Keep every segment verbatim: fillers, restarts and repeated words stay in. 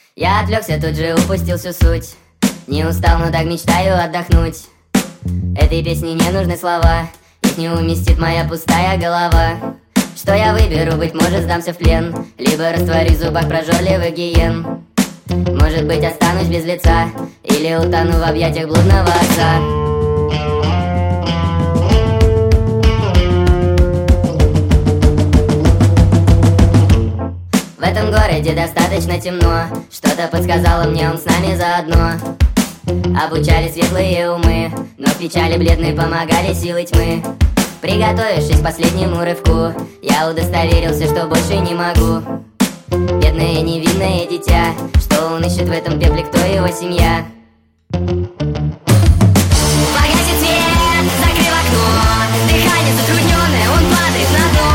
Я отвлекся, тут же упустил всю суть. Не устал, но так мечтаю отдохнуть. Этой песне не нужны слова, их не уместит моя пустая голова. Что я выберу, быть может сдамся в плен, либо растворюсь в зубах прожорливых гиен. Может быть останусь без лица, или утону в объятиях блудного отца. В этом городе достаточно темно, что-то подсказало мне, он с нами заодно. Обучали светлые умы, но в печали бледной помогали силы тьмы. Приготовившись к последнему рывку, я удостоверился, что больше не могу. Бедное невинное дитя, что он ищет в этом пепле, кто его семья? Погасит свет, закрыв окно, дыхание затрудненное, он падает на дно.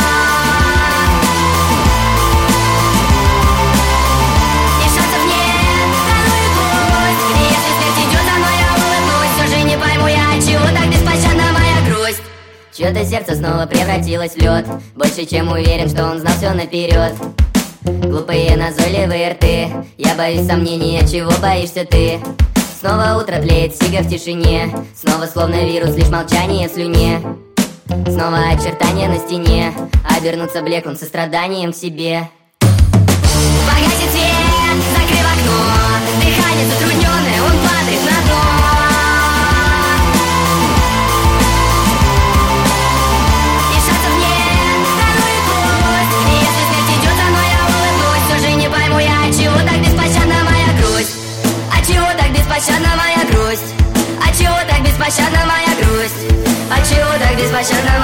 И шансов нет, да ну и пусть. И если смерть идет за мной, я улыбнусь. Все же не пойму я, чего так беспощадна моя грусть. Чье-то сердце снова превратилось в лед, больше чем уверен, что он знал все наперед. Глупые назойливые рты, я боюсь сомнения, чего боишься ты? Снова утро тлеет, сига в тишине, снова словно вирус, лишь молчание в слюне. Снова очертания на стене, обернуться блеклым состраданием к себе. Погасит свет, закрыв окно, дыхание затрудненное, он падает на дно. И шансов нет, да ну и пусть. И если смерть идет за мной, я улыбнусь. Все же не пойму я, чего так беспощадна моя грусть? А чего так беспощадна моя грусть? А чего так беспощадна моя грусть? А чего так беспощадна